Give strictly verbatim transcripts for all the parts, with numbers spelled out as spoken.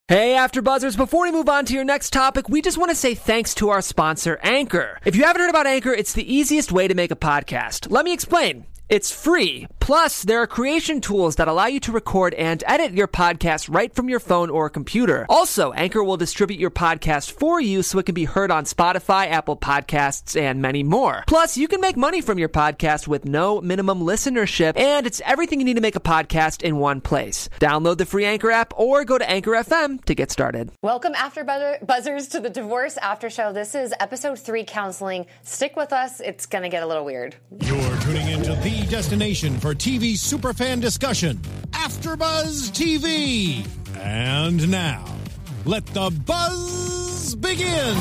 Hey, AfterBuzzers, before we move on to your next topic, we just want to say thanks to our sponsor, Anchor. If you haven't heard about Anchor, it's the easiest way to make a podcast. Let me explain. It's free. Plus, there are creation tools that allow you to record and edit your podcast right from your phone or computer. Also, Anchor will distribute your podcast for you so it can be heard on Spotify, Apple Podcasts, and many more. Plus, you can make money from your podcast with no minimum listenership, and it's everything you need to make a podcast in one place. Download the free Anchor app or go to Anchor F M to get started. Welcome, After Buzzers, to the Divorce After Show. This is episode three, counseling. Stick with us. It's going to get a little weird. You're tuning into the destination for T V superfan discussion, AfterBuzz T V. And now, let the buzz begin.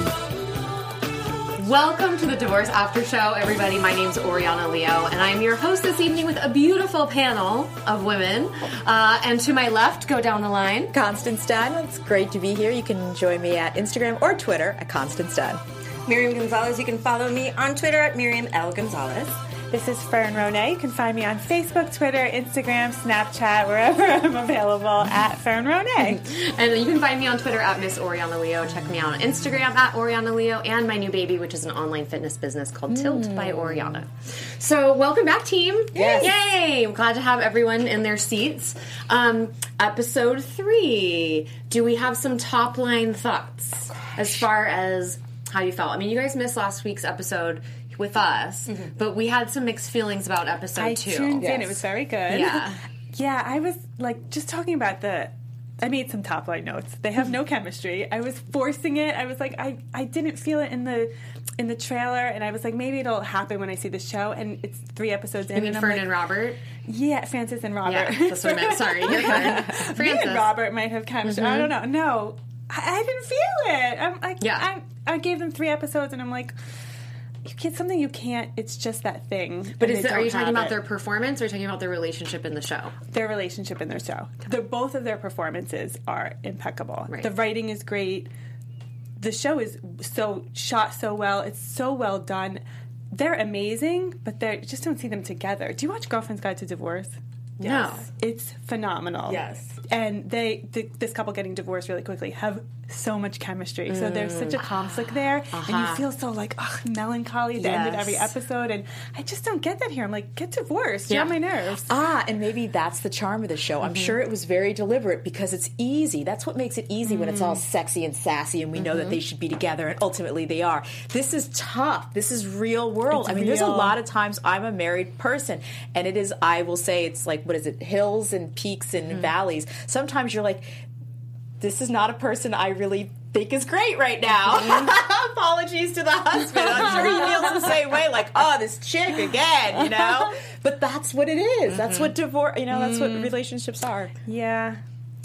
Welcome to the Divorce After Show, everybody. My name's Oriana Leo, and I'm your host this evening with a beautiful panel of women. Uh, and to my left, go down the line, Constance Stein. It's great to be here. You can join me at Instagram or Twitter at Constance Stein. Miriam Gonzalez. You can follow me on Twitter at Miriam L. Gonzalez. This is Fern Ronay. You can find me on Facebook, Twitter, Instagram, Snapchat, wherever I'm available at Fern Ronay. And you can find me on Twitter at Miss Oriana Leo. Check me out on Instagram at Oriana Leo, and my new baby, which is an online fitness business called mm. Tilt by Oriana. So welcome back, team. Yes. Yay! I'm glad to have everyone in their seats. Um, episode three. Do we have some top line thoughts oh, as far as how you felt? I mean, you guys missed last week's episode with us, mm-hmm. but we had some mixed feelings about episode I two. I tuned yes. in. It was very good. Yeah. yeah, I was, like, just talking about the... I made some top-line notes. They have no chemistry. I was forcing it. I was like, I, I didn't feel it in the in the trailer, and I was like, maybe it'll happen when I see the show, and it's three episodes you in. mean and Fern like, and Robert? Yeah, Francis and Robert. Yeah, that's what I meant. Sorry, you're Fern. Francis. Me and Robert might have chemistry. Mm-hmm. I don't know. No, I, I didn't feel it. I'm like, yeah. I, I gave them three episodes, and I'm like... You get something you can't. It's just that thing. But is it, are you talking about it. their performance, or are you talking about their relationship in the show? Their relationship in their show. The, both of their performances are impeccable. Right. The writing is great. The show is so shot so well. It's so well done. They're amazing, but they just don't see them together. Do you watch Girlfriend's Guide to Divorce? Yes. No. It's phenomenal. Yes. And they, the, this couple getting divorced really quickly, have so much chemistry. Mm. So there's such a conflict there. Uh-huh. And you feel so like, ugh, melancholy at the yes. end of every episode. And I just don't get that here. I'm like, get divorced. You're yeah. on my nerves. Ah, and maybe that's the charm of the show. I'm mm-hmm. sure it was very deliberate because it's easy. That's what makes it easy mm-hmm. when it's all sexy and sassy and we mm-hmm. know that they should be together and ultimately they are. This is tough. This is real world. It's I mean, real. there's a lot of times I'm a married person and it is, I will say, it's like, what is it, hills and peaks and mm-hmm. valleys. Sometimes you're like, this is not a person I really think is great right now. Mm-hmm. Apologies to the husband. I'm sure he feels the same way, like, oh, this chick again, you know? But that's what it is. Mm-hmm. That's what divorce, you know, that's what relationships are. Yeah.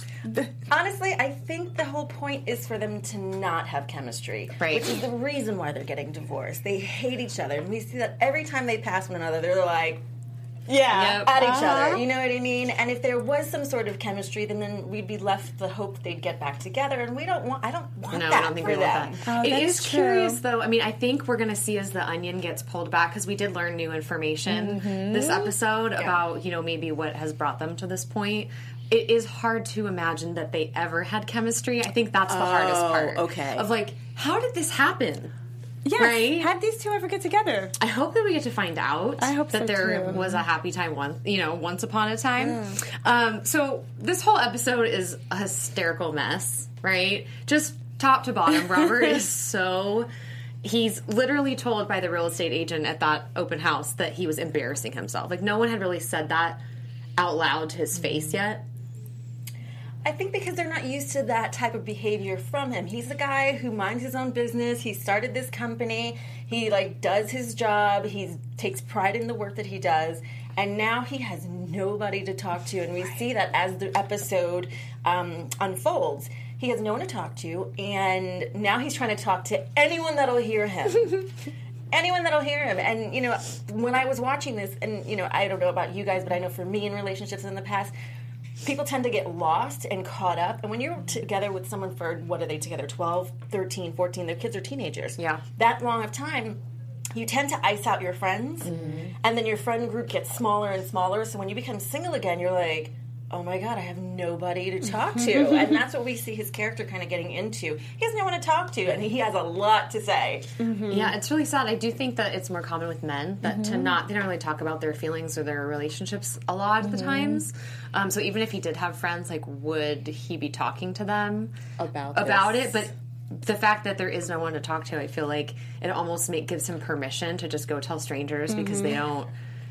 Honestly, I think the whole point is for them to not have chemistry. Right. Which is the reason why they're getting divorced. They hate each other. And we see that every time they pass one another, they're like... Yeah, yep. at each uh-huh. other. You know what I mean? And if there was some sort of chemistry, then, then we'd be left the hope they'd get back together. And we don't want. I don't want no, that I don't think for we them. want that. Oh, it that is is curious, true. though. I mean, I think we're going to see as the onion gets pulled back because we did learn new information mm-hmm. this episode yeah. about you know maybe what has brought them to this point. It is hard to imagine that they ever had chemistry. I think that's the oh, hardest part. Okay. Of like, how did this happen? Yes. Right? Have these two ever get together? I hope that we get to find out. I hope that so, there too. was a happy time once, you know, once upon a time. Mm. Um, so this whole episode is a hysterical mess, right? Just top to bottom. Robert is so. He's literally told by the real estate agent at that open house that he was embarrassing himself. Like no one had really said that out loud to his face yet. I think because they're not used to that type of behavior from him. He's a guy who minds his own business. He started this company. He like does his job. He takes pride in the work that he does. And now he has nobody to talk to. And we see that as the episode um, unfolds. He has no one to talk to. And now he's trying to talk to anyone that'll hear him. Anyone that'll hear him. And, you know, when I was watching this, and, you know, I don't know about you guys, but I know for me in relationships in the past, people tend to get lost and caught up. And when you're together with someone for, what are they together, twelve, thirteen, fourteen, their kids are teenagers. Yeah. That long of time, you tend to ice out your friends. Mm-hmm. And then your friend group gets smaller and smaller. So when you become single again, you're like, oh my God, I have nobody to talk to. And that's what we see his character kind of getting into. He has no one to talk to, and he has a lot to say. Mm-hmm. Yeah, it's really sad. I do think that it's more common with men that mm-hmm. to not, they don't really talk about their feelings or their relationships a lot of the mm-hmm. times. Um, so even if he did have friends, like, would he be talking to them about about this? it? But the fact that there is no one to talk to, I feel like it almost make, gives him permission to just go tell strangers mm-hmm. because they don't.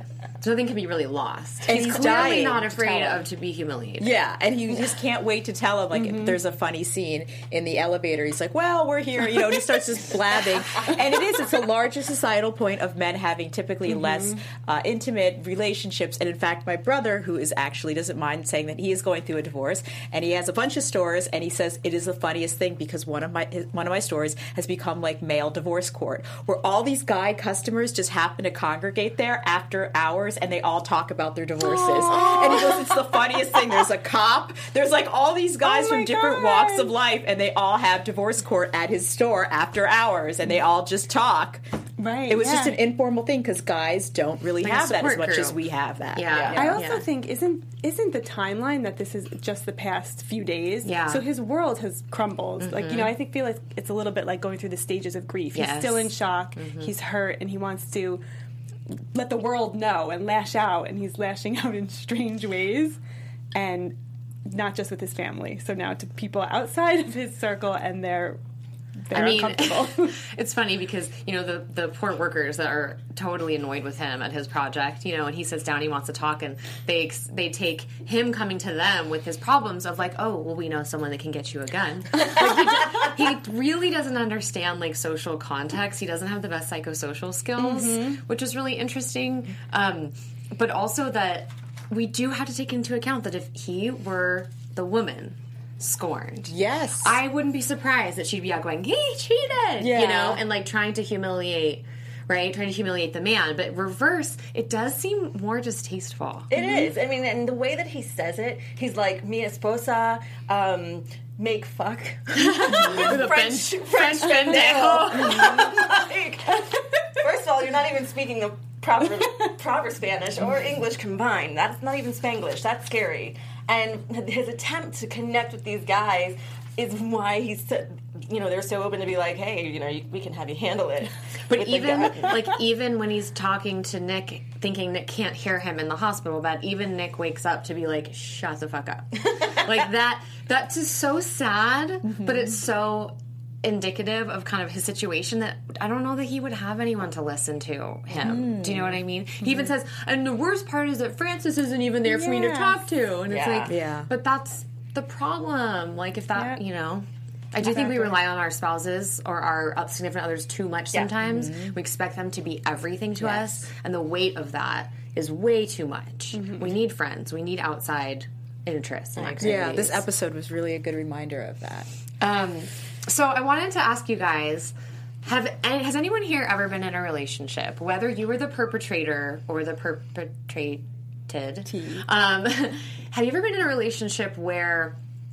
So nothing can be really lost. And he's, he's clearly dying not to afraid tell him. of to be humiliated. Yeah, and he just can't wait to tell him. Like, mm-hmm. there's a funny scene in the elevator. He's like, well, we're here, you know, and he starts just blabbing. And it is, it's a larger societal point of men having typically mm-hmm. less uh, intimate relationships. And in fact, my brother, who is actually doesn't mind saying that he is going through a divorce, and he has a bunch of stores, and he says it is the funniest thing because one of my his, one of my stores has become like male divorce court, where all these guy customers just happen to congregate there after hours, and they all talk about their divorces. Aww. And he goes, it's the funniest thing. There's a cop. There's like all these guys oh from different God. walks of life, and they all have divorce court at his store after hours, and they all just talk. Right. It was yeah. just an informal thing because guys don't really like have that as much group. as we have that. Yeah. yeah. I also yeah. think isn't isn't the timeline that this is just the past few days? Yeah. So his world has crumbled. Mm-hmm. Like, you know, I think feel like it's a little bit like going through the stages of grief. Yes. He's still in shock. Mm-hmm. He's hurt, and he wants to let the world know and lash out, and he's lashing out in strange ways, and not just with his family. So now to people outside of his circle, and they're they're I mean, uncomfortable. It's funny because, you know, the, the poor workers that are totally annoyed with him at his project, you know, and he sits down, he wants to talk, and they they take him coming to them with his problems of like, oh, well, we know someone that can get you a gun. Like, he, just, he really doesn't understand, like, social context. He doesn't have the best psychosocial skills, mm-hmm. which is really interesting. Um, but also that we do have to take into account that if he were the woman scorned. Yes. I wouldn't be surprised that she'd be out going, he cheated, yeah. you know, and like trying to humiliate, right? Trying to humiliate the man. But reverse, it does seem more distasteful. It mm-hmm. is. I mean, and the way that he says it, he's like, mi esposa, um, make fuck. With a French, French, French pendejo. Like, first of all, you're not even speaking the proper, proper Spanish or English combined. That's not even Spanglish. That's scary. And his attempt to connect with these guys is why he's, you know, they're so open to be like, hey, you know, you, we can have you handle it. But even, like, even when he's talking to Nick, thinking Nick can't hear him in the hospital bed, even Nick wakes up to be like, shut the fuck up. Like, that, that's just so sad, mm-hmm. but it's so indicative of kind of his situation that I don't know that he would have anyone to listen to him. Mm. Do you know what I mean? Mm-hmm. He even says, and the worst part is that Francis isn't even there for yes. me to talk to. And it's yeah. like, yeah. but that's the problem. Like, if that, yeah. you know, I do exactly. think we rely on our spouses or our significant others too much yeah. sometimes. Mm-hmm. We expect them to be everything to yes. us, and the weight of that is way too much. Mm-hmm. We need friends. We need outside interests and activities. Yeah, this episode was really a good reminder of that. Um, so I wanted to ask you guys, have has anyone here ever been in a relationship, whether you were the perpetrator or the perpetrated? Um, have you ever been in a relationship where,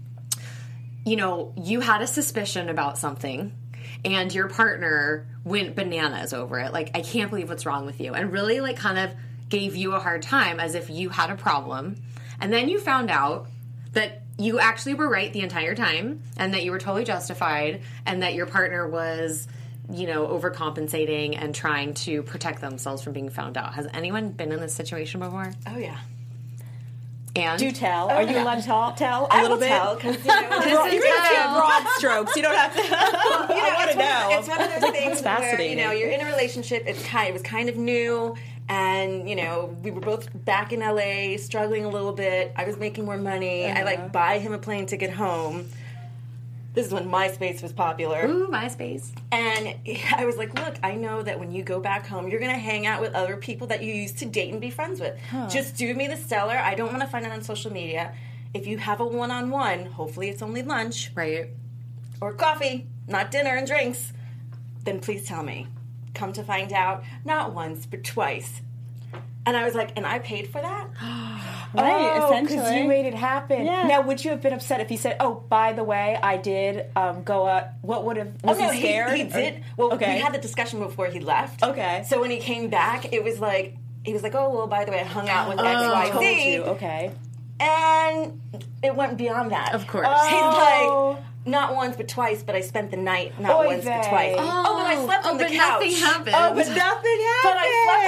you know, you had a suspicion about something and your partner went bananas over it? Like, I can't believe what's wrong with you. And really, like, kind of gave you a hard time as if you had a problem. And then you found out that you actually were right the entire time and that you were totally justified and that your partner was, you know, overcompensating and trying to protect themselves from being found out. Has anyone been in this situation before? Oh, yeah. And? Do tell. Oh, Are you yeah. allowed to tell, tell a I little will bit? tell, because, you know, broad, you can tell. do broad strokes. You don't have to. you know, I want to know. It's one of those things where, fascinating. you know, you're in a relationship, it's kind, it was kind of new, and, you know, we were both back in L A, struggling a little bit. I was making more money. Uh-huh. I, like, buy him a plane ticket home. This is when MySpace was popular. Ooh, MySpace. And I was like, look, I know that when you go back home, you're going to hang out with other people that you used to date and be friends with. Huh. Just do me the stellar. I don't want to find it on social media. If you have a one-on-one, hopefully it's only lunch. Right. Or coffee, not dinner and drinks. Then please tell me. Come to find out, not once, but twice. And I was like, and I paid for that? Right, oh, essentially. because you made it happen. Yeah. Now, would you have been upset if he said, oh, by the way, I did um, go out? What would have, was oh, no, he scared? He, he did. Well, okay. we had the discussion before he left. Okay. So when he came back, it was like, he was like, oh, well, by the way, I hung out with oh, X Y Z. told you. Okay. And it went beyond that. Of course. He's like, not once but twice, but I spent the night not Oy once vey. but twice. Oh, Oh, but I slept oh, on the but couch. nothing happened. Oh, but nothing happened. But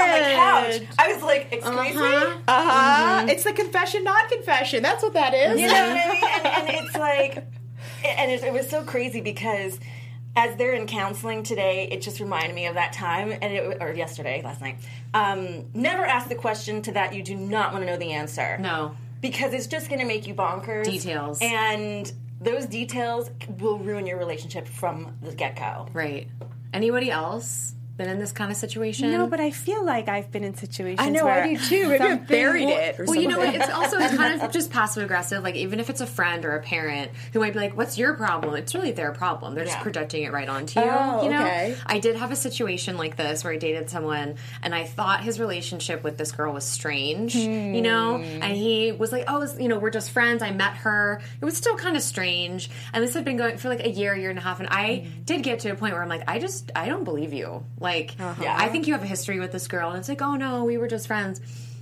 I slept on the couch. I was like, excuse Uh-huh. me? Uh huh. It's the confession, non-confession. That's what that is. You know what I mean? And, and it's like, and it, it was so crazy because as they're in counseling today, it just reminded me of that time, and it, or yesterday, last night. Um, never ask the question to that you do not want to know the answer. No. Because it's just going to make you bonkers. Details. And those details will ruin your relationship from the get-go. Right. Anybody else been in this kind of situation? No, but I feel like I've been in situations I know, where I do too. Maybe I something- buried it or Well, you know what? something. It's also kind of just passive aggressive. Like, even if it's a friend or a parent who might be like, "What's your problem?" It's really their problem. They're just Yeah. projecting it right onto you. Oh, you know? okay. I did have a situation like this where I dated someone, and I thought his relationship with this girl was strange. You know, Hmm. and he was like, "Oh, it's- you know, we're just friends." I met her. It was still kind of strange, and this had been going for like a year, year and a half, and I Hmm. did get to a point where I'm like, I just, I don't believe you. Like, Yeah. I think you have a history with this girl, and it's like, oh no, we were just friends.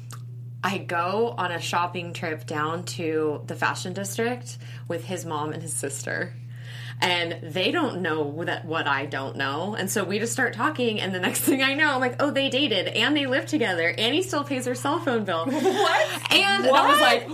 I go on a shopping trip down to the fashion district with his mom and his sister. And they don't know that what I don't know. And so we just start talking, and the next thing I know, I'm like, oh, they dated, and they live together, and he still pays her cell phone bill. What? And I was like,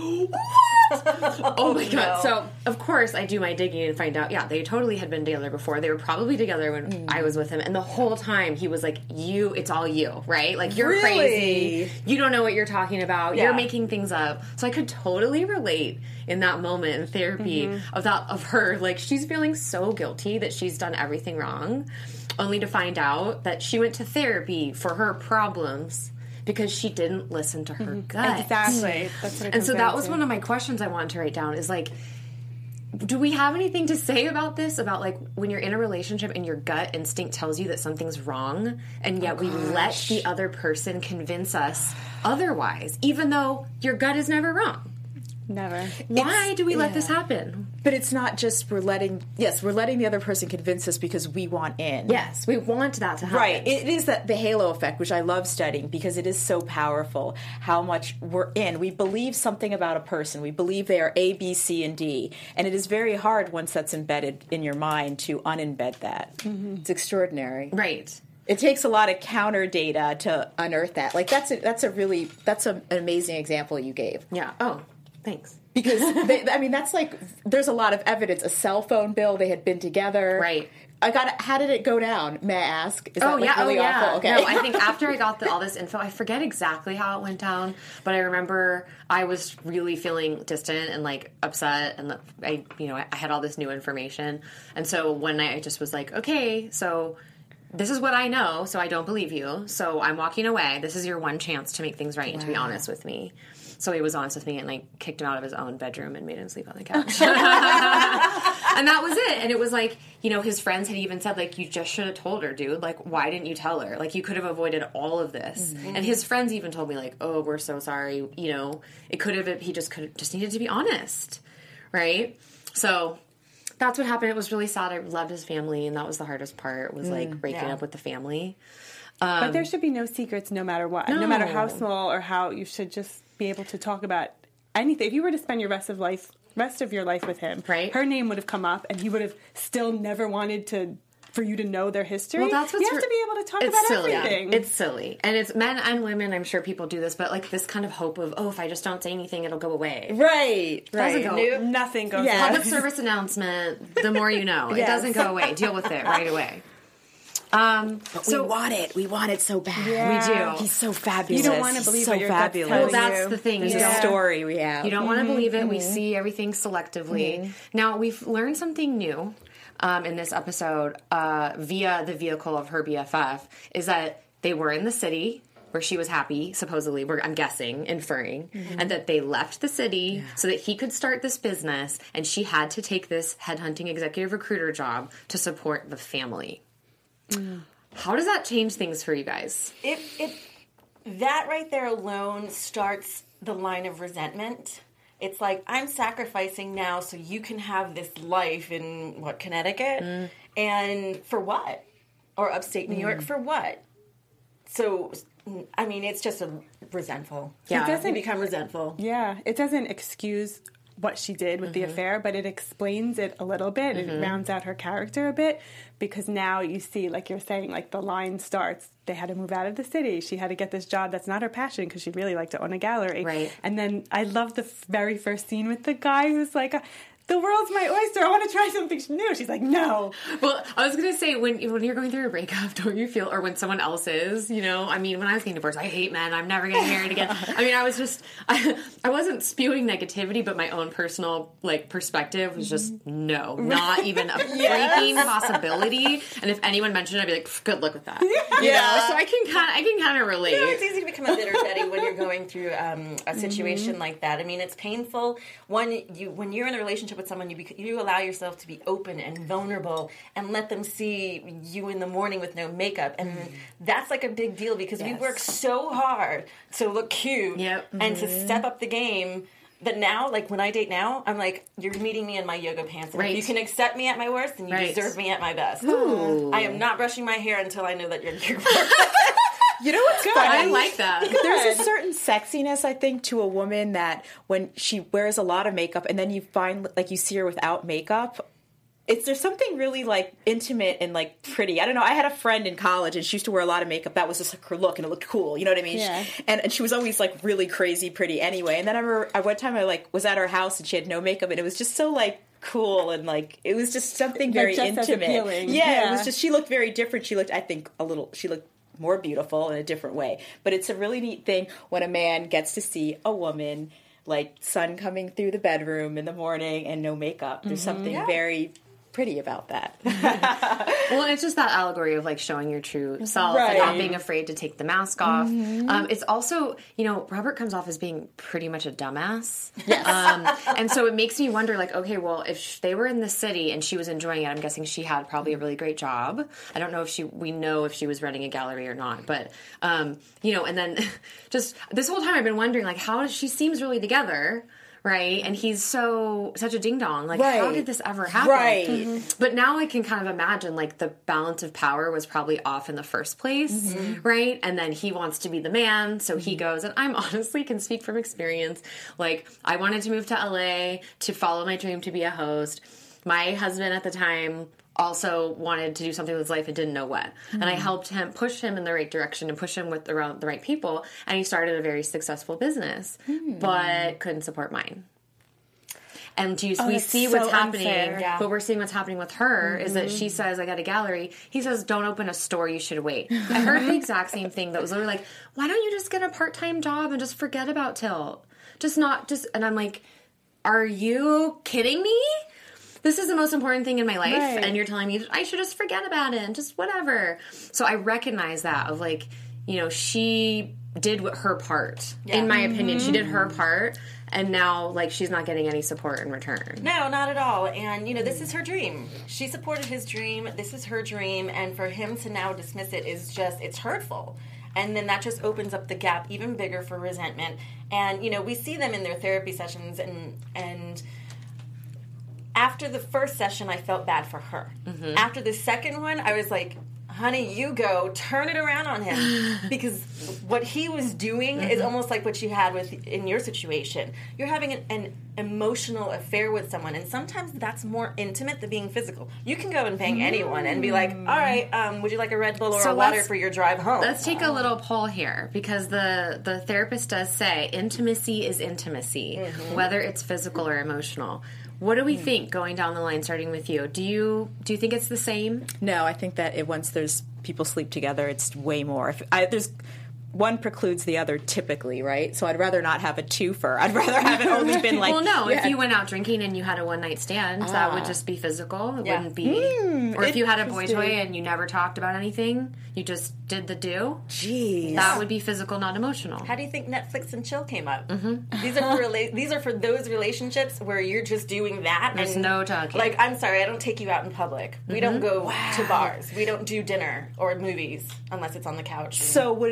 what? Oh my God. So, of course, I do my digging and find out, yeah, they totally had been together before. They were probably together when I was with him. And the whole time, he was like, you, it's all you, right? Like, you're Really? crazy. You don't know what you're talking about. Yeah. You're making things up. So I could totally relate in that moment in therapy of that of her, like, she's feeling so guilty that she's done everything wrong, only to find out that she went to therapy for her problems because she didn't listen to her gut. Exactly. That's what it And comes so that down was to. one of my questions I wanted to write down is like, do we have anything to say about this? About like when you're in a relationship and your gut instinct tells you that something's wrong, and yet we let the other person convince us otherwise, even though your gut is never wrong. Never. Why do we let yeah. this happen? But it's not just we're letting, yes, we're letting the other person convince us because we want in. Yes, we want that to happen. Right. It is that the halo effect, which I love studying because it is so powerful how much we're in. We believe something about a person. We believe they are A, B, C, and D. And it is very hard once that's embedded in your mind to unembed that. Mm-hmm. It's extraordinary. Right. It takes a lot of counter data to unearth that. Like that's a, that's a really, that's a, an amazing example you gave. Yeah. Oh, thanks. Because, they, I mean, that's like, there's a lot of evidence. A cell phone bill, they had been together. Right. I got. How did it go down? May I ask? Is Oh that like yeah, really oh yeah. awful? Okay. No, I think after I got the, all this info, I forget exactly how it went down, but I remember I was really feeling distant and like upset, and I, you know, I had all this new information, and so one night I just was like, okay, so this is what I know, so I don't believe you, so I'm walking away. This is your one chance to make things right and to be honest with me. So he was honest with me, and I kicked him out of his own bedroom and made him sleep on the couch. And that was it. And it was like, you know, his friends had even said, like, you just should have told her, dude. Like, why didn't you tell her? Like, you could have avoided all of this. Mm-hmm. And his friends even told me, like, oh, we're so sorry. You know, it could have, he just could have, just needed to be honest. Right? So that's what happened. It was really sad. I loved his family, and that was the hardest part, was like breaking yeah. up with the family. But there should be no secrets no matter what. No. matter how No. small or how, you should just be able to talk about anything. If you were to spend your rest of life rest of your life with him, Right. her name would have come up, and he would have still never wanted to for you to know their history. Well, that's what's you have re- to be able to talk it's about silly. everything. It's silly. And it's men and women, I'm sure people do this, but like this kind of hope of, oh, if I just don't say anything, it'll go away. right. Doesn't Right. go. Nothing goes Yeah. on. Public service announcement, the more you know. It Yes. doesn't go away. Deal with it right away. Um, But so we want it. We want it so bad. we do. He's so fabulous. You don't wanna He's believe so what your gut's fabulous. telling Well, that's you. the thing. There's You a don't- story we have. You don't want to believe it. We see everything selectively. Now, we've learned something new um, in this episode uh, via the vehicle of her B F F, is that they were in the city where she was happy, supposedly, we're, I'm guessing, inferring, and that they left the city so that he could start this business, and she had to take this headhunting executive recruiter job to support the family. How does that change things for you guys? It, it, that right there alone starts the line of resentment. It's like, I'm sacrificing now so you can have this life in, what, Connecticut? Mm. And for what? Or upstate New York, for what? so, I mean, it's just a resentful. Yeah. Yeah, you become resentful. Yeah, it doesn't excuse what she did with mm-hmm. the affair, but it explains it a little bit. Mm-hmm. It rounds out her character a bit, because now you see, like you're saying, like the line starts. They had to move out of the city. She had to get this job that's not her passion, because she really liked to own a gallery. Right. And then I love the f- very first scene with the guy who's like, the world's my oyster. I want to try something new. She's like, no. Well, I was going to say, when when you're going through a breakup, don't you feel, or when someone else is, you know, I mean, when I was getting divorced, I hate men. I'm never getting married again. I mean, I was just, I, I wasn't spewing negativity, but my own personal, like, perspective was just, no, not even a freaking possibility. And if anyone mentioned it, I'd be like, good luck with that. You Yeah. know? So I can kind of, I can kind of relate. You know, it's easy to become a bitter Teddy when you're going through um, a situation mm-hmm. like that. I mean, it's painful. One, you when you're in a relationship with someone, you bec- you allow yourself to be open and vulnerable and let them see you in the morning with no makeup, and mm. that's like a big deal, because yes. we work so hard to look cute yep. and mm-hmm. to step up the game. But now, like, when I date now, I'm like, you're meeting me in my yoga pants. And right. if you can accept me at my worst, then you right. deserve me at my best. Ooh. I am not brushing my hair until I know that you're your You know what's Good. funny? I like that. There's a certain sexiness, I think, to a woman that when she wears a lot of makeup and then you find, like, you see her without makeup, it's there's something really, like, intimate and, like, pretty. I don't know. I had a friend in college, and she used to wear a lot of makeup. That was just like her look, and it looked cool. You know what I mean? Yeah. She, and, and she was always, like, really crazy pretty anyway. And then I remember at one time I, like, was at her house, and she had no makeup, and it was just so, like, cool, and, like, it was just something very like just intimate. As appealing. Yeah, yeah, it was just, she looked very different. She looked, I think, a little, she looked more beautiful in a different way. But it's a really neat thing when a man gets to see a woman, like, sun coming through the bedroom in the morning and no makeup. There's mm-hmm. something yeah. very pretty about that. Well, and it's just that allegory of, like, showing your true self right. and not being afraid to take the mask off. Mm-hmm. Um, it's also, you know, Robert comes off as being pretty much a dumbass. Yes. Um, and so it makes me wonder, like, okay, well, if sh- they were in the city and she was enjoying it, I'm guessing she had probably a really great job. I don't know if she, we know if she was running a gallery or not, but, um, you know, and then just this whole time I've been wondering, like, how she seems really together. Right, and he's so such a ding dong. Like, right. how did this ever happen? Right. Mm-hmm. But now I can kind of imagine, like, the balance of power was probably off in the first place, mm-hmm. right? And then he wants to be the man, so he goes. And I'm honestly can speak from experience. Like, I wanted to move to L A to follow my dream to be a host. My husband at the time also wanted to do something with his life and didn't know what. Mm-hmm. And I helped him, push him in the right direction and push him with around the right people. And he started a very successful business, mm-hmm. but couldn't support mine. And you, oh, we see what's so happening, yeah. but we're seeing what's happening with her mm-hmm. is that she says, I got a gallery. He says, don't open a store, you should wait. I heard the exact same thing that was literally like, why don't you just get a part-time job and just forget about Tilt? Just not, just, and I'm like, are you kidding me? This is the most important thing in my life, right. and you're telling me I should just forget about it and just whatever. So I recognize that of, like, you know, she did what her part. Yeah. In my mm-hmm. opinion, she did her part, and now, like, she's not getting any support in return. No, not at all. And, you know, this is her dream. She supported his dream. This is her dream. And for him to now dismiss it is just, it's hurtful. And then that just opens up the gap even bigger for resentment. And, you know, we see them in their therapy sessions, and and after the first session, I felt bad for her. Mm-hmm. After the second one, I was like, honey, you go, turn it around on him. Because what he was doing mm-hmm. is almost like what you had with in your situation. You're having an, an emotional affair with someone, and sometimes that's more intimate than being physical. You can go and bang mm-hmm. anyone and be like, all right, um, would you like a Red Bull or so a water for your drive home? Let's take a little poll here, because the, the therapist does say intimacy is intimacy, mm-hmm. whether it's physical or emotional. What do we think going down the line, starting with you? Do you do you think it's the same? No, I think that it, once there's people sleep together, it's way more. If I, there's one precludes the other typically, right? So I'd rather not have a twofer. I'd rather have it only been like... Well, no, yeah. if you went out drinking and you had a one-night stand, ah. that would just be physical. It yeah. wouldn't be... Mm, or if you had a boy toy and you never talked about anything, you just did the do. Jeez. That would be physical, not emotional. How do you think Netflix and chill came up? Mm-hmm. These are for rela- these are for those relationships where you're just doing that. There's and, no talking. Like, I'm sorry, I don't take you out in public. We mm-hmm. don't go wow. to bars. We don't do dinner or movies unless it's on the couch. So would would it be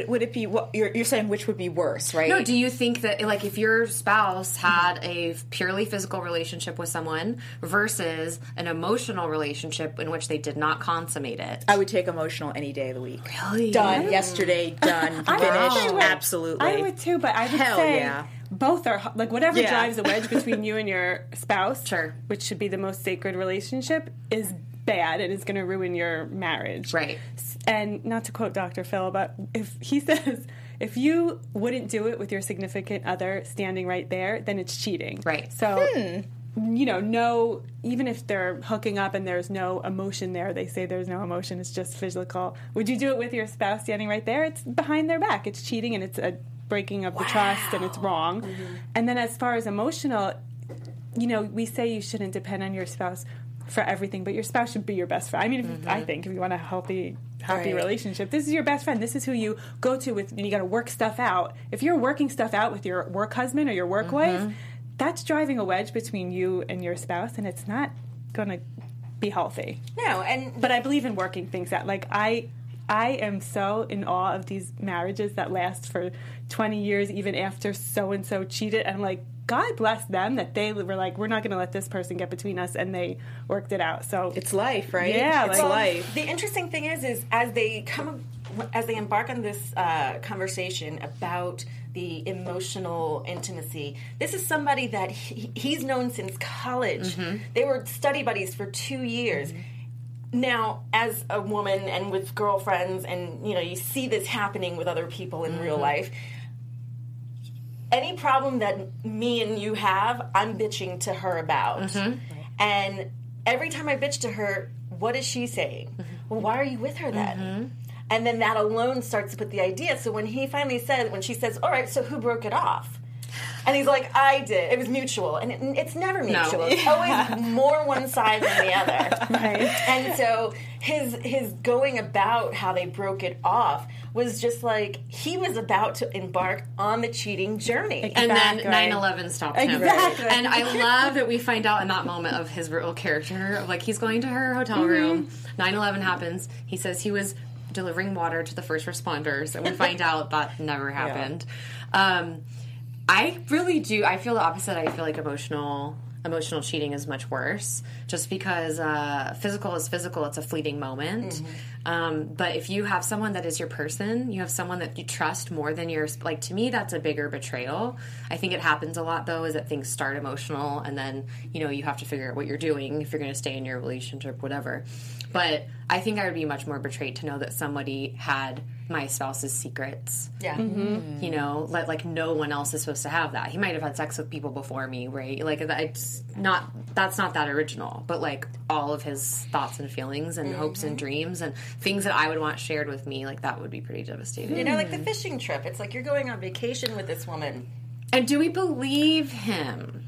Well, you're, you're saying which would be worse, right? No, do you think that, like, if your spouse had a purely physical relationship with someone versus an emotional relationship in which they did not consummate it? I would take emotional any day of the week. Really? Done. Yesterday, done. I Finished. actually would- Absolutely. I would too, but I would Hell say yeah. both are like whatever Yeah. drives a wedge between you and your spouse, Sure. which should be the most sacred relationship, is bad and is going to ruin your marriage. Right. And not to quote Doctor Phil, but if he says if you wouldn't do it with your significant other standing right there, then it's cheating. Right. So. You know, no, even if they're hooking up and there's no emotion there, they say there's no emotion, it's just physical. Would you do it with your spouse standing right there? It's behind their back. It's cheating and it's a breaking of the trust and it's wrong. Mm-hmm. And then as far as emotional, you know, we say you shouldn't depend on your spouse for everything, but your spouse should be your best friend. I mean, if, mm-hmm. I think if you want a healthy, happy right. relationship, this is your best friend. This is who you go to with, and you got to work stuff out. If you're working stuff out with your work husband or your work mm-hmm. wife, that's driving a wedge between you and your spouse, and it's not going to be healthy. No, and but I believe in working things out. Like I, I am so in awe of these marriages that last for twenty years, even after so and so cheated. And I'm like, God bless them that they were like, we're not going to let this person get between us, and they worked it out. So it's life, right? Yeah, it's like, life. The interesting thing is, is as they come, as they embark on this uh, conversation about the emotional intimacy, this is somebody that he, he's known since college. Mm-hmm. They were study buddies for two years. Mm-hmm. Now, as a woman and with girlfriends, and you know, you see this happening with other people in mm-hmm. real life. Any problem that me and you have, I'm bitching to her about. Mm-hmm. And every time I bitch to her, what is she saying? Mm-hmm. Well, why are you with her then? Mm-hmm. And then that alone starts to put the idea. So when he finally said, when she says, all right, so who broke it off? And he's like, I did. It was mutual. And it, it's never mutual. No. It's always more one side than the other. Right. And so his his going about how they broke it off was just like he was about to embark on the cheating journey. Exactly. And then nine eleven stopped him. Exactly. And I love that we find out in that moment of his real character, of like he's going to her hotel room, mm-hmm. nine eleven happens, he says he was delivering water to the first responders, and we find out that never happened. Yeah. Um, I really do. I feel the opposite. I feel like emotional emotional cheating is much worse, just because uh, physical is physical. It's a fleeting moment. Mm-hmm. Um, but if you have someone that is your person, you have someone that you trust more than your, like, to me, that's a bigger betrayal. I think it happens a lot, though, is that things start emotional, and then, you know, you have to figure out what you're doing if you're going to stay in your relationship, whatever. But I think I would be much more betrayed to know that somebody had my spouse's secrets. Yeah. Mm-hmm. You know, like, like no one else is supposed to have that. He might have had sex with people before me, right? Like, it's not, that's not that original. But, like, all of his thoughts and feelings and mm-hmm. hopes and dreams and things that I would want shared with me, like, that would be pretty devastating. You know, like the fishing trip. It's like you're going on vacation with this woman. And do we believe him?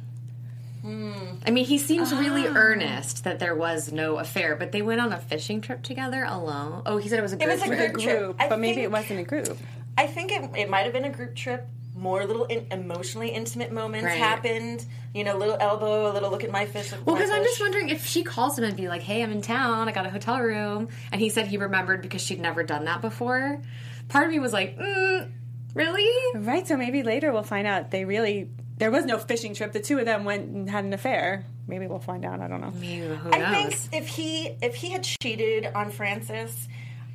Mm. I mean, he seems oh. really earnest that there was no affair, but they went on a fishing trip together alone. Oh, he said it was a group It was a trip. group, trip. but I maybe think, it wasn't a group. I think it, it might have been a group trip. More little in, emotionally intimate moments right. happened. You know, little elbow, a little look at my fish. Well, because I'm just wondering if she calls him and be like, hey, I'm in town, I got a hotel room. And he said he remembered because she'd never done that before. Part of me was like, mm, really? Right, so maybe later we'll find out they really... There was no fishing trip. The two of them went and had an affair. Maybe we'll find out. I don't know. Maybe, who I knows? think if he if he had cheated on Frances,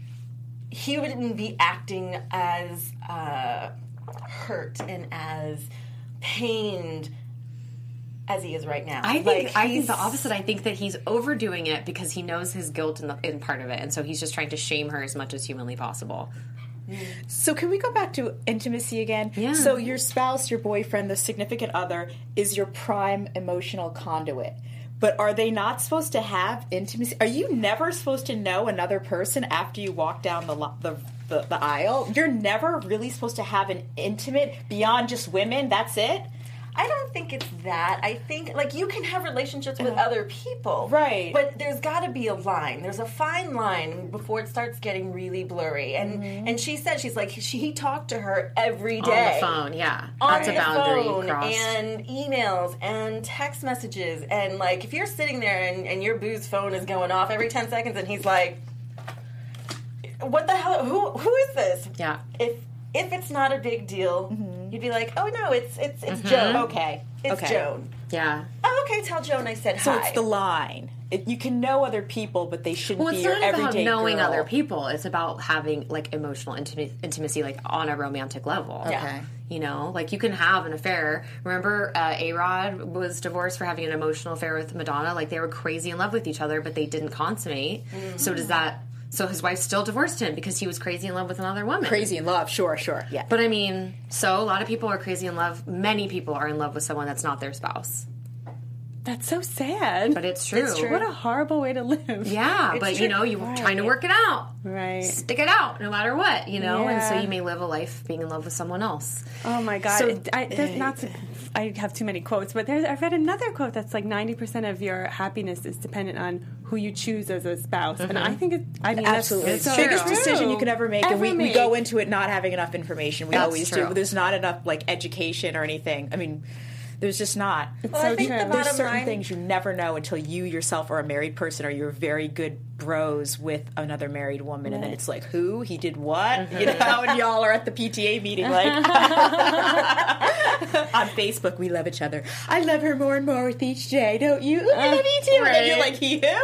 he wouldn't be acting as uh, hurt and as pained as he is right now. I think like, I think the opposite. I think that he's overdoing it because he knows his guilt in, the, in part of it, and so he's just trying to shame her as much as humanly possible. So can we go back to intimacy again? Yeah. So your spouse, your boyfriend, the significant other is your prime emotional conduit. But are they not supposed to have intimacy? Are you never supposed to know another person after you walk down the the, the, the aisle? You're never really supposed to have an intimate beyond just women? That's it? I don't think it's that. I think, like, you can have relationships with uh, other people. Right. But there's got to be a line. There's a fine line before it starts getting really blurry. And mm-hmm. and she said, she's like, she, he talked to her every day. On the phone, yeah. On That's the a boundary phone, crossed. and emails, and text messages. And, like, if you're sitting there and, and your boo's phone is going off every ten seconds and he's like, what the hell? Who Who is this? Yeah. If if it's not a big deal, mm-hmm. you'd be like, oh no, it's it's it's mm-hmm. Joan. Okay, it's okay. Joan. Yeah. Oh, okay. Tell Joan I said so hi. So it's the line. It, you can know other people, but they shouldn't well, be your everyday girl. Well, it's not about knowing other people. It's about having like emotional intimacy, intimacy, like on a romantic level. Okay. You know, like you can have an affair. Remember, uh, A-Rod was divorced for having an emotional affair with Madonna. Like they were crazy in love with each other, but they didn't consummate. Mm-hmm. So does that? So his wife still divorced him because he was crazy in love with another woman. Crazy in love, sure, sure, yeah. But I mean, so a lot of people are crazy in love. Many people are in love with someone that's not their spouse. That's so sad. But it's true. It's true. What a horrible way to live. Yeah, it's but true. you know, you're right. trying to work it out. Right. Stick it out no matter what, you know? Yeah. And so you may live a life being in love with someone else. Oh my God. So, it, I, there's not to, I have too many quotes, but there's, I've read another quote that's like ninety percent of your happiness is dependent on who you choose as a spouse. Mm-hmm. And I think it, I mean, absolutely. That's It's so the biggest true. decision you can ever make. Ever and we, make. we go into it not having enough information. We That's always true. do. There's not enough like education or anything. I mean, there's just not. Well, so I think true. the There's bottom certain line, things you never know until you yourself are a married person or you're very good bros with another married woman, and then it's like, who? He did what? Mm-hmm. You know, and y'all are at the P T A meeting like on Facebook, we love each other. I love her more and more with each day, don't you? Ooh, I love you too. Right. And then you're like, he who?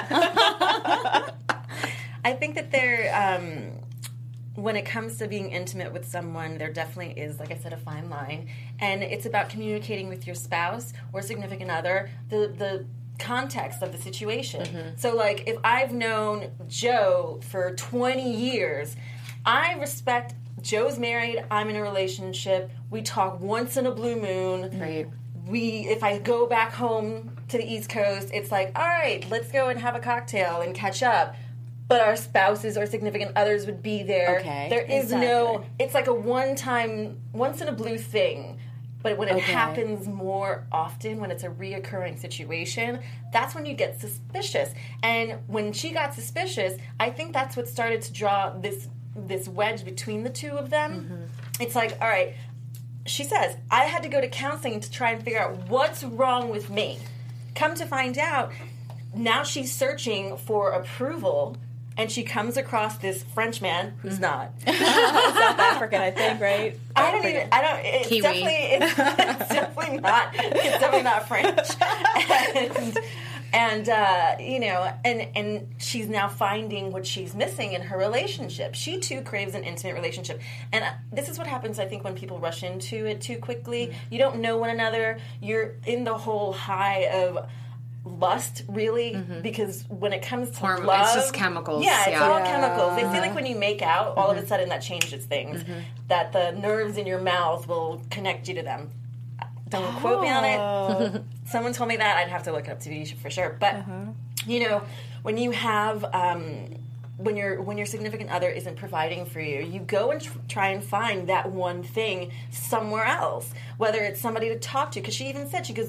I think that there, um, when it comes to being intimate with someone, there definitely is, like I said, a fine line. And it's about communicating with your spouse or significant other the, the context of the situation. Mm-hmm. So, like, if I've known Joe for twenty years, I respect Joe's married, I'm in a relationship, we talk once in a blue moon. Right. We, if I go back home to the East Coast, it's like, all right, let's go and have a cocktail and catch up. But our spouses or significant others would be there. Okay. There is Exactly. no, it's like a one-time, once-in-a-blue thing. But when it Okay. happens more often, when it's a reoccurring situation, that's when you get suspicious. And when she got suspicious, I think that's what started to draw this this wedge between the two of them. Mm-hmm. It's like, all right, she says, I had to go to counseling to try and figure out what's wrong with me. Come to find out, now she's searching for approval, and she comes across this French man who's not. South African, I think, right? I don't even. I don't. It's Kiwi. definitely. It's, it's definitely not. It's definitely not French. And, and uh, you know, and and she's now finding what she's missing in her relationship. She too craves an intimate relationship, and uh, this is what happens. I think when people rush into it too quickly, mm-hmm. you don't know one another. You're in the whole high of lust, really, mm-hmm. because when it comes to Hormone, love, it's just chemicals. Yeah, it's yeah. all Yeah. chemicals. They say like when you make out, all mm-hmm. of a sudden that changes things. Mm-hmm. That the nerves in your mouth will connect you to them. Don't quote me on it. Someone told me that. I'd have to look it up to be for sure. But uh-huh. you know, when you have um, when your when your significant other isn't providing for you, you go and tr- try and find that one thing somewhere else. Whether it's somebody to talk to, because she even said, she goes,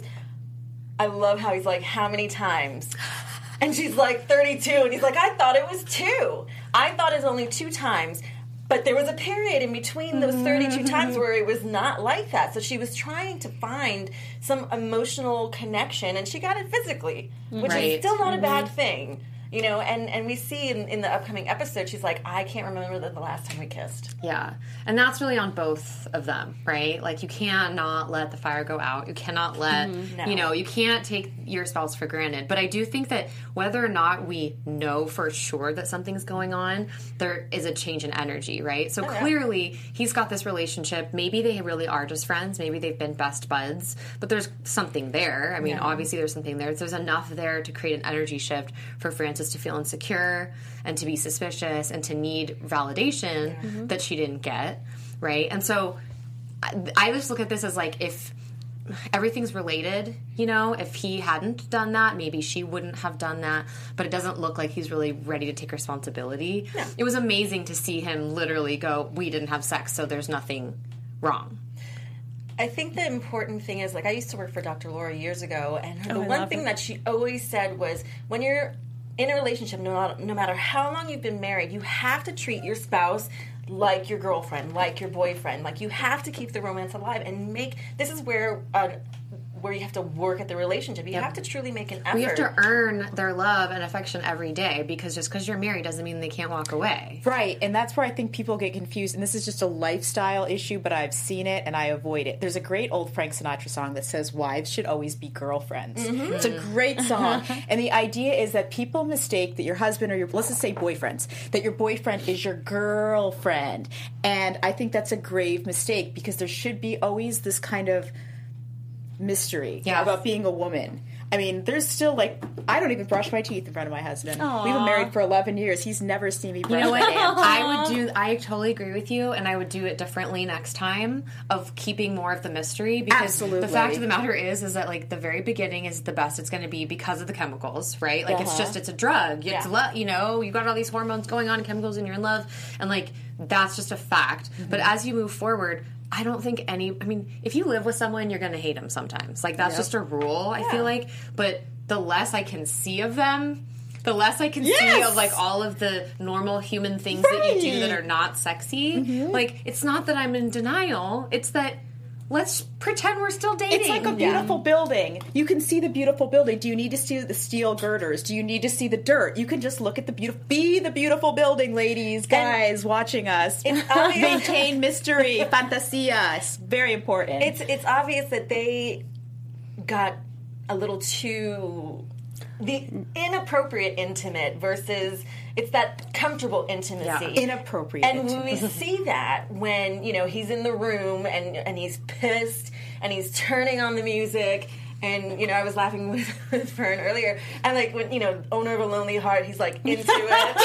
I love how he's like, how many times? And she's like, thirty-two. And he's like, I thought it was two. I thought it was only two times. But there was a period in between those thirty-two times where it was not like that. So she was trying to find some emotional connection, and she got it physically, which Right. is still not a bad thing. You know, and, and we see in, in the upcoming episode, she's like, I can't remember the, the last time we kissed. Yeah. And that's really on both of them, right? Like, you cannot let the fire go out. You cannot let, Mm-hmm. No. you know, you can't take your spouse for granted. But I do think that whether or not we know for sure that something's going on, there is a change in energy, right? So yeah. clearly, he's got this relationship. Maybe they really are just friends. Maybe they've been best buds. But there's something there. I mean, obviously, there's something there. There's enough there to create an energy shift for Frances to feel insecure and to be suspicious and to need validation yeah. mm-hmm. that she didn't get, right? And so I, I just look at this as like, if everything's related, you know, if he hadn't done that, maybe she wouldn't have done that, but it doesn't look like he's really ready to take responsibility. No. It was amazing to see him literally go, we didn't have sex, so there's nothing wrong. I think the important thing is, like, I used to work for Doctor Laura years ago, and her, Oh, the I one love thing it. that she always said was, when you're in a relationship, no matter, no matter how long you've been married, you have to treat your spouse like your girlfriend, like your boyfriend. Like, you have to keep the romance alive and make, this is where uh, where you have to work at the relationship. You Yep. have to truly make an effort. We have to earn their love and affection every day, because just because you're married doesn't mean they can't walk away. Right, and that's where I think people get confused, and this is just a lifestyle issue, but I've seen it and I avoid it. There's a great old Frank Sinatra song that says wives should always be girlfriends. Mm-hmm. It's a great song, and the idea is that people mistake that your husband or your, let's just say boyfriends, that your boyfriend is your girlfriend, and I think that's a grave mistake, because there should be always this kind of mystery Yeah. about being a woman. I mean, there's still, like, I don't even brush my teeth in front of my husband. We've been married for eleven years. He's never seen me brush You know my what? teeth. I would do. I totally agree with you, and I would do it differently next time, of keeping more of the mystery. Because Absolutely. the fact of the matter is, is that like the very beginning is the best it's going to be because of the chemicals, right? Like it's Uh-huh. just it's a drug. It's Yeah. lo- you know, you got all these hormones going on, chemicals, and you're in love, and like that's just a fact. But as you move forward, I don't think any. I mean, if you live with someone, you're going to hate them sometimes. Like that's just a rule. I feel like, but the less I can see of them, the less I can see Yes! of like all of the normal human things that you do that Right. are not sexy. Like it's not that I'm in denial. It's that let's pretend we're still dating. It's like a beautiful building. You can see the beautiful building. Do you need to see the steel girders? Do you need to see the dirt? You can just look at the beautiful. Be the beautiful building, ladies, guys, watching us. It's obvious- Maintain mystery, fantasia. It's very important. It's it's obvious that they got a little too the inappropriate intimate versus it's that comfortable intimacy. Yeah. Inappropriate And intimacy. we see that when, you know, he's in the room and and he's pissed and he's turning on the music. And, you know, I was laughing with, with Fern earlier. And, like, when, you know, owner of a lonely heart, he's, like, into it.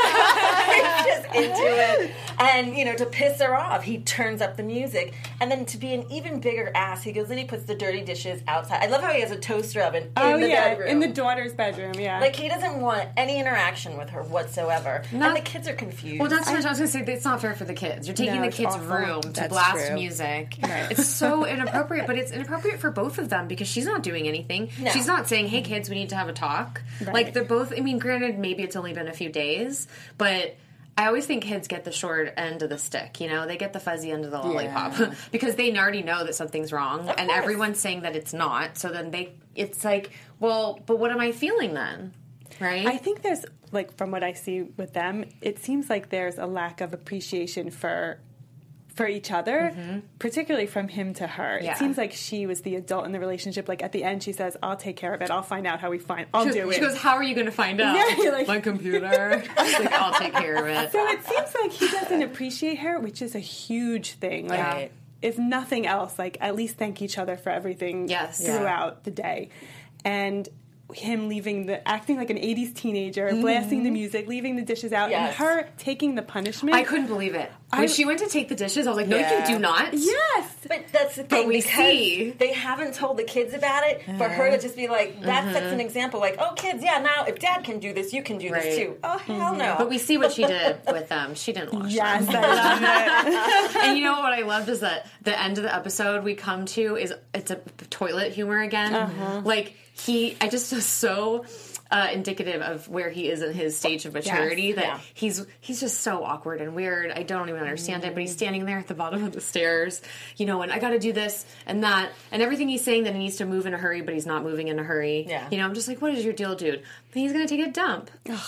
He's just into it. And, you know, to piss her off, he turns up the music. And then to be an even bigger ass, he goes and he puts the dirty dishes outside. I love how he has a toaster oven in Oh the yeah, bedroom. in the daughter's bedroom. Yeah, Like, he doesn't want any interaction with her whatsoever. Not- and the kids are confused. Well, that's what I was going to say. It's not fair for the kids. You're taking No, the it's kids' awful. room to That's blast true. music. It's so inappropriate, but it's inappropriate for both of them because she's not doing anything. No. She's not saying, "Hey, kids, we need to have a talk." Like they're both. I mean, granted, maybe it's only been a few days, but I always think kids get the short end of the stick. You know, they get the fuzzy end of the lollipop Yeah. because they already know that something's wrong, and course. everyone's saying that it's not. So then they, it's like, well, but what am I feeling then? Right? I think there's, like, from what I see with them, it seems like there's a lack of appreciation for for each other, particularly from him to her. Yeah. It seems like she was the adult in the relationship. Like, at the end, she says, I'll take care of it. I'll find out how we find I'll She, do it. she goes, "How are you going to find out?" Yeah, like- My computer. She's like, "I'll take care of it." So it seems like he doesn't appreciate her, which is a huge thing. Like, Yeah. if nothing else, like, at least thank each other for everything Yes. throughout the day. And him leaving the acting like an eighties teenager, blasting the music, leaving the dishes out, Yes. and her taking the punishment. I couldn't believe it. When I- she went to take the dishes, I was like, no, Yeah. you do not. Yes. But that's the thing, we because see- they haven't told the kids about it. For her to just be like, that sets an example. Like, oh, kids, yeah, now if Dad can do this, you can do Right. this too. Oh, hell no. But we see what she did with them. She didn't wash Yes, them. I love it. And you know what I loved is that the end of the episode we come to is it's a toilet humor again. Uh-huh. Like he, I just was so uh, indicative of where he is in his stage of maturity. Yes, that yeah. he's he's just so awkward and weird. I don't even understand it. But he's standing there at the bottom of the stairs, you know, and I got to do this and that and everything he's saying that he needs to move in a hurry, but he's not moving in a hurry. Yeah. You know, I'm just like, what is your deal, dude? He's gonna take a dump,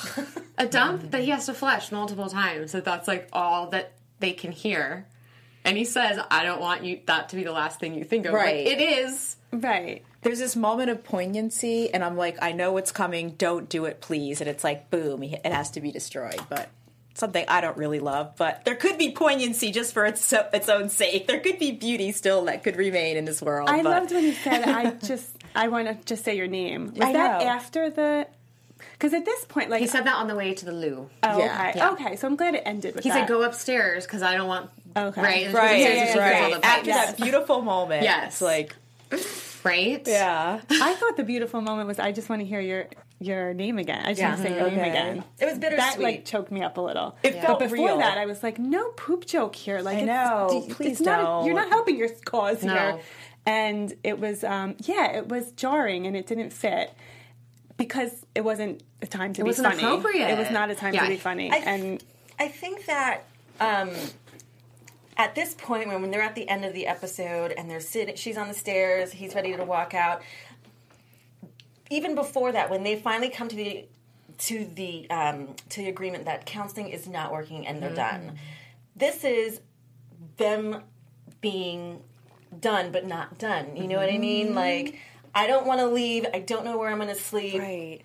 a dump that he has to flush multiple times. So that's like all that they can hear. And he says, I don't want you that to be the last thing you think of. Right. Like, it is. Right. There's this moment of poignancy, and I'm like, I know what's coming. Don't do it, please. And it's like, boom, it has to be destroyed. But something I don't really love. But there could be poignancy just for its its own sake. There could be beauty still that could remain in this world. I but loved when he said, I just, I want to just say your name. Was I that know. after the, because at this point, like, He said that on the way to the loo. oh, Yeah. okay. Yeah. Okay, so I'm glad it ended with He that. said, go upstairs because I don't want. Okay. Right? And Right, he says yeah, he yeah, puts all right. the After pipes. that beautiful moment. Yes. It's like, Right? yeah. I thought the beautiful moment was, I just want to hear your your name again. I just want to say your name Okay. again. It was bittersweet. That, like, choked me up a little. It felt but before real. that, I was like, no poop joke here. Like, I it's, know. it's Please not, don't. You're not helping your cause No. here. And it was, um, yeah, it was jarring and it didn't fit because it wasn't a time to It be wasn't funny. appropriate. It was not a time Yeah. to be funny. I, and I think that um, at this point, when, when they're at the end of the episode and they're sitting, she's on the stairs, he's ready to walk out. Even before that, when they finally come to the to the um, to the agreement that counseling is not working and they're mm-hmm. done, this is them being done but not done. You know mm-hmm. what I mean? Like, I don't want to leave. I don't know where I'm going to sleep. Right.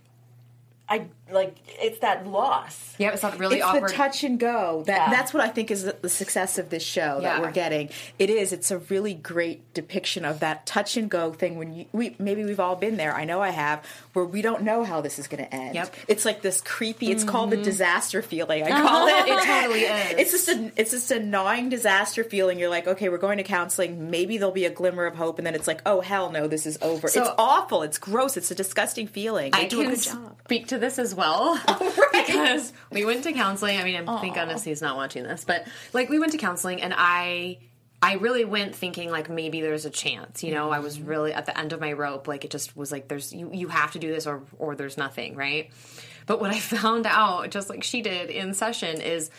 I like it's that loss. Yeah, it's not really it's awkward. It's the touch and go. That yeah. that's what I think is the, the success of this show yeah. that we're getting. It is. It's a really great depiction of that touch and go thing. When you, we maybe we've all been there. I know I have, where we don't know how this is going to end. Yep. It's like this creepy. It's mm-hmm. called the disaster feeling. I call it. It totally is. It's just a it's just a gnawing disaster feeling. You're like, okay, we're going to counseling. Maybe there'll be a glimmer of hope, and then it's like, oh hell no, this is over. So, it's awful. It's gross. It's a disgusting feeling. They I do can a good job. speak to this as well. Right. Because we went to counseling. I mean, I Aww. Thank goodness he's not watching this, but like we went to counseling, and I, I really went thinking like maybe there's a chance. You know, mm-hmm. I was really at the end of my rope. Like it just was like there's you, you have to do this or or there's nothing, right? But what I found out, just like she did in session, is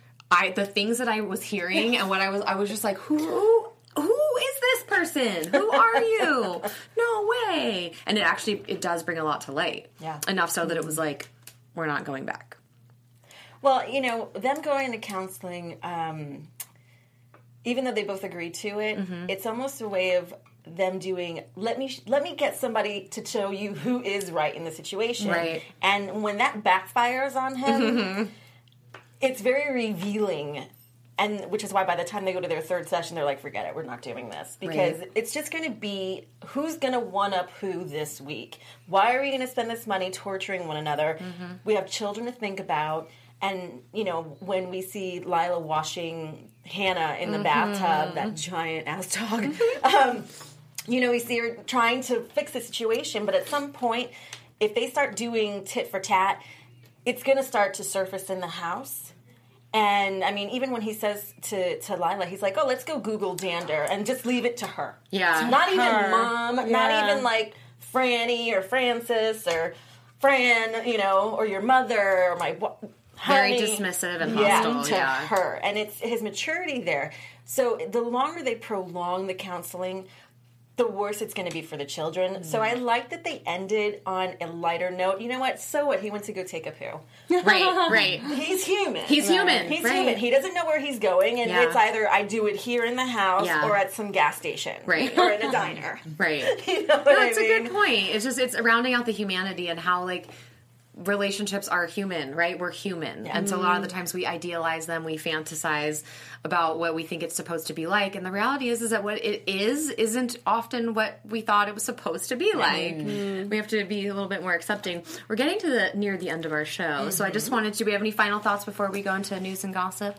I the things that I was hearing and what I was I was just like who. Who is this person? Who are you? No way. And it actually, it does bring a lot to light. Yeah. Enough so that it was like, we're not going back. Well, you know, them going to counseling, um, even though they both agreed to it, mm-hmm. it's almost a way of them doing, let me let me get somebody to show you who is right in the situation. Right. And when that backfires on him, mm-hmm. it's very revealing. And which is why by the time they go to their third session, they're like, forget it, we're not doing this. Because right. it's just going to be, who's going to one-up who this week? Why are we going to spend this money torturing one another? Mm-hmm. We have children to think about. And, you know, when we see Lila washing Hannah in the mm-hmm. bathtub, that giant ass dog, um, you know, we see her trying to fix the situation. But at some point, if they start doing tit for tat, it's going to start to surface in the house. And, I mean, even when he says to, to Lila, he's like, oh, let's go Google dander and just leave it to her. Yeah. So not her. even Mom, yeah. not even, like, Franny or Francis or Fran, you know, or your mother or my honey. Very dismissive and yeah, hostile. To yeah. her. And it's his maturity there. So the longer they prolong the counseling, the worse it's going to be for the children. Mm. So I like that they ended on a lighter note. You know what? So what? He went to go take a poo. Right, right. He's human. He's right. human. He's right. human. He doesn't know where he's going, and yeah. it's either I do it here in the house yeah. or at some gas station. Right. Or in a diner. Right. You know what no, I it's mean? a good point. It's just, it's rounding out the humanity and how, like, relationships are human, right? We're human. Yeah. And so a lot of the times we idealize them, we fantasize about what we think it's supposed to be like. And the reality is, is that what it is, isn't often what we thought it was supposed to be like. Mm-hmm. We have to be a little bit more accepting. We're getting to the, near the end of our show. Mm-hmm. So I just wanted to, do we have any final thoughts before we go into news and gossip?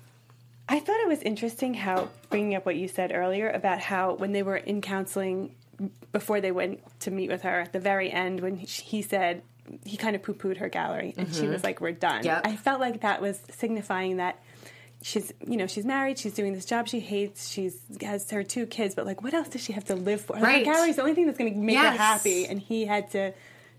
I thought it was interesting how, bringing up what you said earlier about how when they were in counseling, before they went to meet with her at the very end, when he said, he kind of poo-pooed her gallery, and mm-hmm. she was like, we're done. Yep. I felt like that was signifying that she's, you know, she's married, she's doing this job she hates, she's has her two kids, but, like, what else does she have to live for? Like, right. her gallery's the only thing that's going to make yes. her happy, and he had to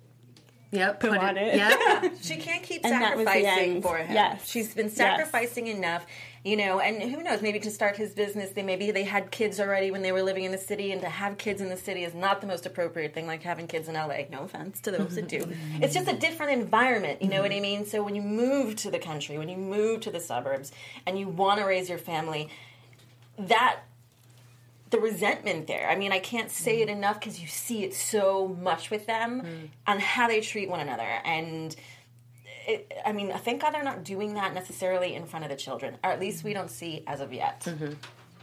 yep, put, put on it. it. Yep. She can't keep and sacrificing for him. Yes. She's been sacrificing yes. enough, you know, and who knows, maybe to start his business, they maybe they had kids already when they were living in the city, and to have kids in the city is not the most appropriate thing, like having kids in L A. No offense to those that do. It's just a different environment, you know what I mean? So when you move to the country, when you move to the suburbs, and you want to raise your family, that... the resentment there. I mean, I can't say it enough because you see it so much with them mm. on how they treat one another. And, it, I mean, thank God they're not doing that necessarily in front of the children. Or at least we don't see as of yet. Mm-hmm.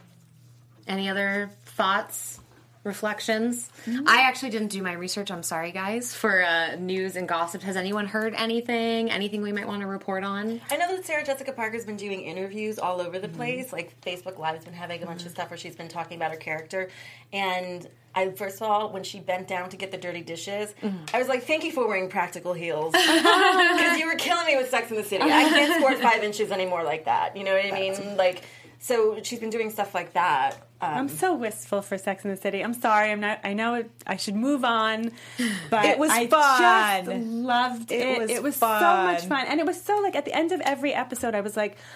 Any other thoughts, reflections? Mm-hmm. I actually didn't do my research. I'm sorry, guys, for uh, news and gossip. Has anyone heard anything? Anything we might want to report on? I know that Sarah Jessica Parker's been doing interviews all over the mm-hmm. place. Like, Facebook Live has been having a bunch mm-hmm. of stuff where she's been talking about her character. And I first of all, when she bent down to get the dirty dishes, mm-hmm. I was like, thank you for wearing practical heels. Because you were killing me with Sex in the City. I can't score five inches anymore like that. You know what I mean? Like, so she's been doing stuff like that. Um, I'm so wistful for Sex in the City. I'm sorry. I'm not. I know it, I should move on, but it was I fun. just loved it. It was, it was fun. so much fun, and it was so like at the end of every episode, I was like,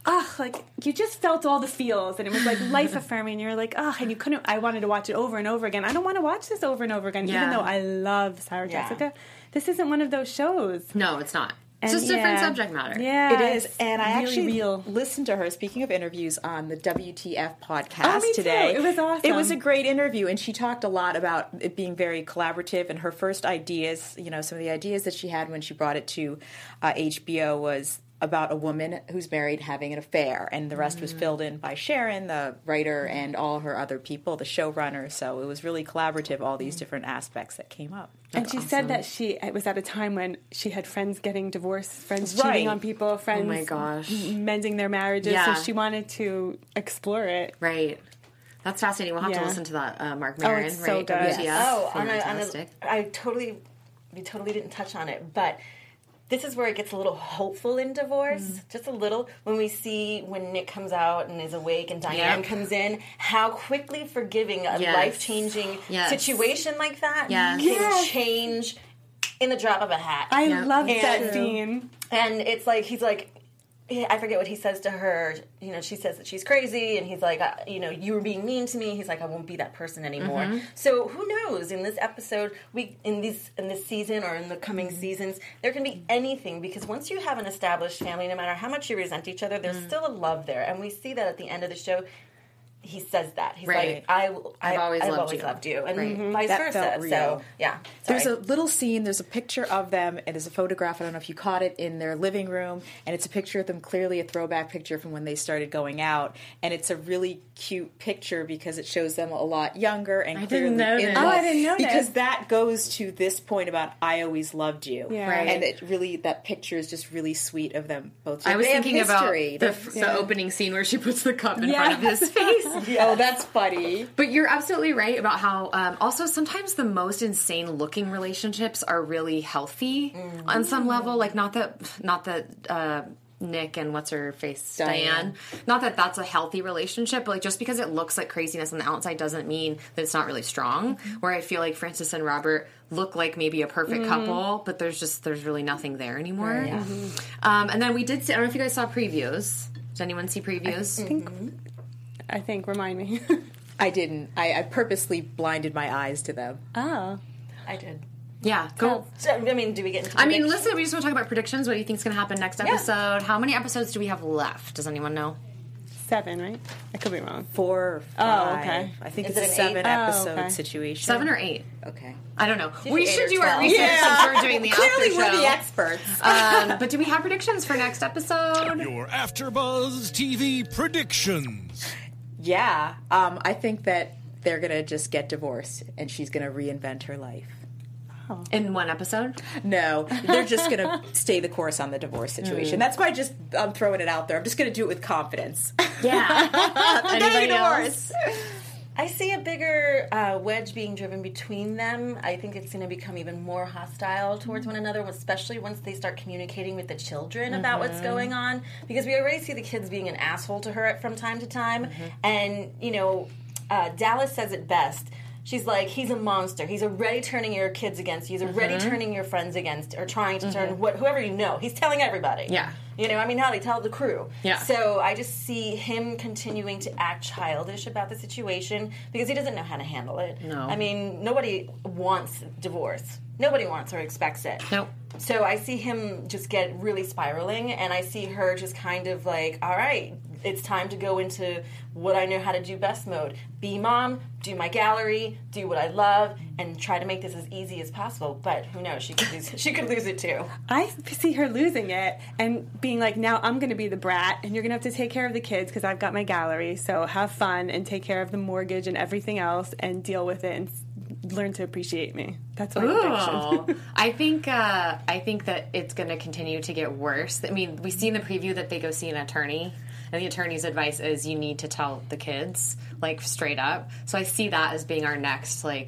ugh, like you just felt all the feels, and it was like life affirming. You're like, ugh, and you couldn't. I wanted to watch it over and over again. I don't want to watch this over and over again, Yeah. even though I love Sarah Yeah. Jessica. This isn't one of those shows. No, it's not. It's And just different yeah. subject matter. Yeah, It is, it's and I really actually real. listened to her. Speaking of interviews on the W T F podcast Oh, me too. today, It was awesome. It was a great interview, and she talked a lot about it being very collaborative. And her first ideas, you know, some of the ideas that she had when she brought it to uh, H B O was about a woman who's married having an affair, and the rest was filled in by Sharon, the writer, and all her other people, the showrunner. So it was really collaborative, all these different aspects that came up. And she said that she it was at a time when she had friends getting divorced, friends Right. cheating on people, friends my gosh. mending their marriages. Yeah. So she wanted to explore it. Right. That's fascinating. We'll have to Yeah. listen to that, uh, Mark Maron, it's right? so good. W T F. Oh, on a, on Fantastic. a, I totally, we totally didn't touch on it, but this is where it gets a little hopeful in divorce, Mm-hmm. just a little. When we see when Nick comes out and is awake and Diane Yep. comes in, how quickly forgiving a Yes. life-changing Yes. situation like that Yes. can Yes. change in the drop of a hat. I Yeah. loved And- that scene. And it's like, he's like, yeah, I forget what he says to her. You know, she says that she's crazy, and he's like, uh, you know, you were being mean to me. He's like, I won't be that person anymore. Mm-hmm. So who knows? In this episode, we in this in this season or in the coming Mm-hmm. seasons, there can be anything, because once you have an established family, no matter how much you resent each other, there's Mm. still a love there, and we see that at the end of the show. He says that he's Right. like, I, will- I, I've always I've loved always you. loved you, and Right. vice That versa. felt real. So yeah, There's a sorry. little scene, there's a picture of them, and there's a photograph, I don't know if you caught it, in their living room, and it's a picture of them, clearly a throwback picture from when they started going out, and it's a really cute picture because it shows them a lot younger and I clearly didn't notice. in Oh, love. I didn't notice. Because that goes to this point about I always loved you. Yeah. Right. And it really, that picture is just really sweet of them both. I was They have thinking history. about the, They- the opening scene where she puts the cup in Yeah. front of his face. Oh, that's funny. But you're absolutely right about how um, also sometimes the most insane looking relationships are really healthy on some level. Like not that not that uh, Nick and what's her face Diane. Diane. Not that that's a healthy relationship, but like just because it looks like craziness on the outside doesn't mean that it's not really strong. Where I feel like Francis and Robert look like maybe a perfect couple, but there's just there's really nothing there anymore. Um, and then we did see, I don't know if you guys saw previews. Did anyone see previews? I think, I think, remind me. I didn't. I, I purposely blinded my eyes to them. Oh. I did. Yeah, go. So, I mean, do we get into I mean, predictions? listen, we just want to talk about predictions. What do you think is going to happen next episode? How many episodes do we have left? Does anyone know? Seven, right? I could be wrong. Four or Oh, five. okay. I think Is it's it a an seven eight? episode Oh, okay. situation. Seven or eight? Okay. I don't know. Usually We eight should or do our twelve. research Yeah. since we're doing the Clearly, after we're show. the experts. um, but do we have predictions for next episode? Your AfterBuzz T V predictions. Yeah. Um, I think that they're going to just get divorced and she's going to reinvent her life. In one episode? No, they're just going to stay the course on the divorce situation. That's why I just I'm throwing it out there. I'm just going to do it with confidence. Yeah. Anybody divorce. else? I see a bigger uh, wedge being driven between them. I think it's going to become even more hostile towards one another, especially once they start communicating with the children about what's going on. Because we already see the kids being an asshole to her from time to time. And, you know, uh, Dallas says it best. She's like, he's a monster. He's already turning your kids against you. He's already turning your friends against, or trying to turn wh- whoever you know. He's telling everybody. Yeah. You know, I mean, how they tell the crew. Yeah. So I just see him continuing to act childish about the situation because he doesn't know how to handle it. No. I mean, nobody wants divorce. Nobody wants or expects it. Nope. So I see him just get really spiraling, and I see her just kind of like, all right, it's time to go into what I know how to do best mode. Be mom, do my gallery, do what I love, and try to make this as easy as possible. But who knows? She could lose, she could lose it too. I see her losing it and being like, now I'm going to be the brat and you're going to have to take care of the kids because I've got my gallery. So have fun and take care of the mortgage and everything else and deal with it and s- learn to appreciate me. That's my prediction. Ooh. I think uh, I think that it's going to continue to get worse. I mean, we see in the preview that they go see an attorney, and the attorney's advice is you need to tell the kids, like, straight up. So I see that as being our next, like,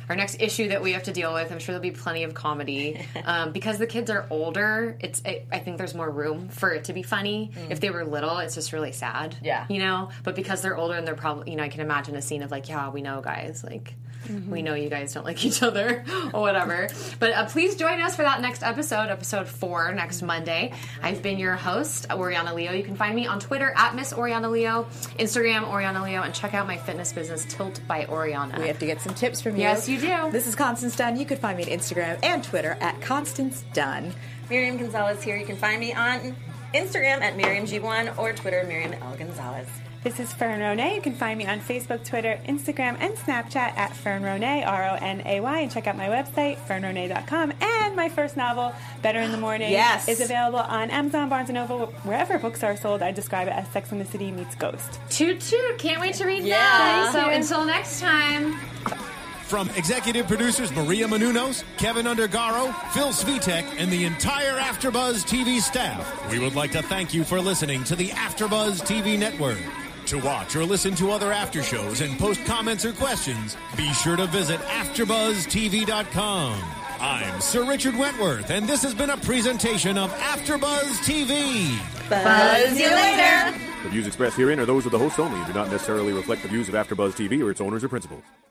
our next issue that we have to deal with. I'm sure there'll be plenty of comedy um, because the kids are older. It's it, I think there's more room for it to be funny. Mm. If they were little, it's just really sad. Yeah, you know. But because they're older and they're probably, you know, I can imagine a scene of like, yeah, we know, guys, like. Mm-hmm. We know you guys don't like each other or whatever. But uh, please join us for that next episode, episode four, next Monday. I've been your host, Oriana Leo. You can find me on Twitter at Miss Oriana Leo, Instagram, Oriana Leo, and check out my fitness business, Tilt by Oriana. We have to get some tips from you. Yes, you do. This is Constance Dunn. You can find me on Instagram and Twitter at Constance Dunn. Miriam Gonzalez here. You can find me on Instagram at Miriam G one or Twitter, Miriam L. Gonzalez. This is Fern Ronay. You can find me on Facebook, Twitter, Instagram, and Snapchat at Fern Ronay, R O N A Y, and check out my website, fern ronay dot com. And my first novel, Better in the Morning, yes. is available on Amazon, Barnes and Noble, wherever books are sold. I describe it as Sex and the City meets Ghost. Toot toot! Can't wait to read yeah. that. So until next time. From executive producers Maria Menounos, Kevin Undergaro, Phil Svitek, and the entire AfterBuzz T V staff, we would like to thank you for listening to the AfterBuzz T V network. To watch or listen to other after shows and post comments or questions, be sure to visit after buzz t v dot com. I'm Sir Richard Wentworth, and this has been a presentation of AfterBuzz T V. Buzz you later. The views expressed herein are those of the hosts only and do not necessarily reflect the views of AfterBuzz T V or its owners or principals.